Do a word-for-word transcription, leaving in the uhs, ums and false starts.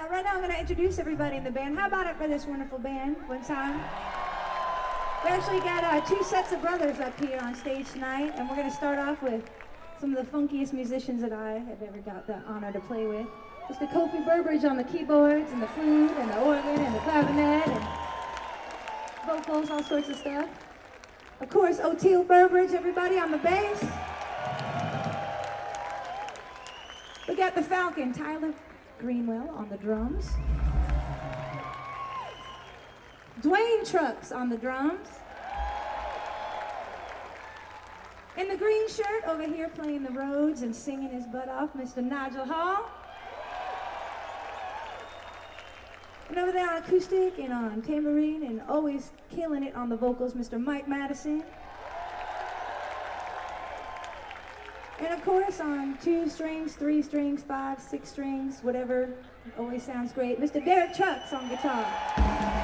right now I'm going to introduce everybody in the band. How about it for this wonderful band one time? We actually got uh, two sets of brothers up here on stage tonight, and we're going to start off with some of the funkiest musicians that I have ever got the honor to play with. Mister Kofi Burbridge on the keyboards and the flute and the organ and the clarinet and vocals, all sorts of stuff. Of course, Oteil Burbridge, everybody, on the bass. We got the Falcon, Tyler Greenwell on the drums. Dwayne Trucks on the drums. In the green shirt over here playing the Rhodes and singing his butt off, Mister Nigel Hall. And over there on acoustic and on tambourine and always killing it on the vocals, Mister Mike Madison. And of course on two strings, three strings, five, six strings, whatever, always sounds great, Mister Derek Trucks on guitar.